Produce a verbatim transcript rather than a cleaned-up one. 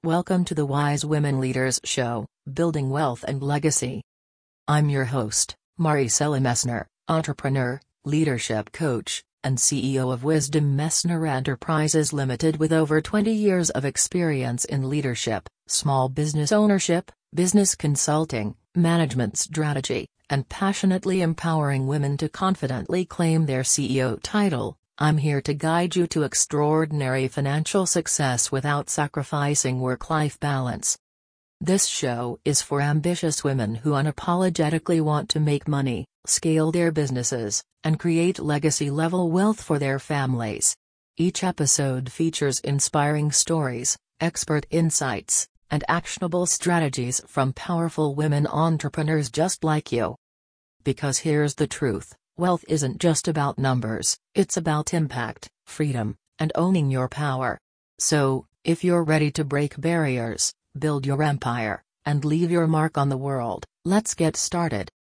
Welcome to the Wise Women Leaders Show, Building Wealth and Legacy. I'm your host, Maricela Messner, entrepreneur, leadership coach, and C E O of Wisdom Messner Enterprises Limited with over twenty years of experience in leadership, small business ownership, business consulting, management strategy, and passionately empowering women to confidently claim their C E O title. I'm here to guide you to extraordinary financial success without sacrificing work-life balance. This show is for ambitious women who unapologetically want to make money, scale their businesses, and create legacy-level wealth for their families. Each episode features inspiring stories, expert insights, and actionable strategies from powerful women entrepreneurs just like you. Because here's the truth. Wealth isn't just about numbers, it's about impact, freedom, and owning your power. So, if you're ready to break barriers, build your empire, and leave your mark on the world, let's get started.